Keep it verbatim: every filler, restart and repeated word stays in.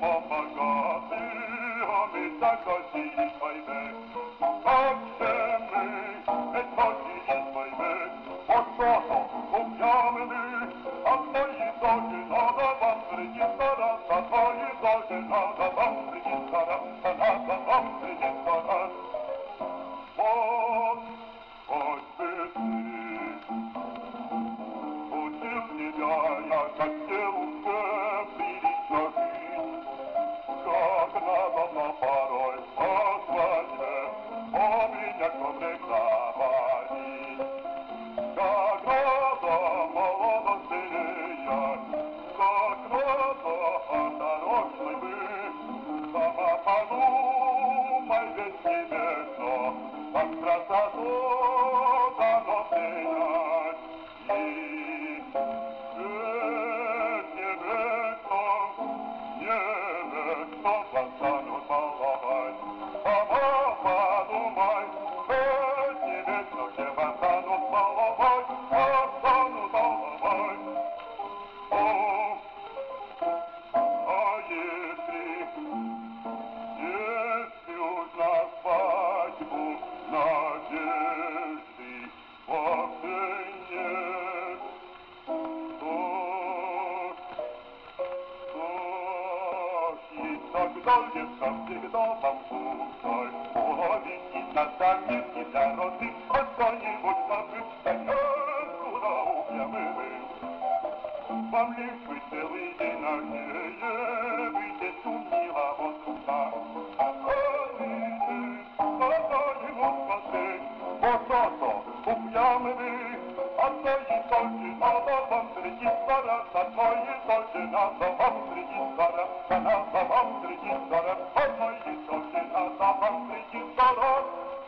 pomagamy, a my tak osimy, tak się my, chodzimy, o co to umiemy my, a to i to nie nada wam przeciwstara, a to i to nie nada wam przeciwstara, a nada wam przeciwstara. Вот, choćby ty, учил тебя я, как девушка, прилично жить, как надо на порой о свадьбе, о меня всегда говорить, как надо молодости лиять, как надо осторожной быть, сама подумай ведь себе, что как красоту дано принять. Подумай, что тебе, что тебе станут баловать, а станут баловать. О, а если, если уж на свадьбу надежды вовсе нет, то, то и тогда лето всегда вам пускай уловить и настанет и для роды, а что-нибудь забыть, да нет, куда упрямы. Вам лишь бы целый день на нее выйдет умила вот сюда, а целый день на него смотреть. Вот то-то, упрямы вы, а то и то не надо вам среди двора, а то и то не надо вам среди двора, а надо вам среди двора, а то и то не надо вам среди двора.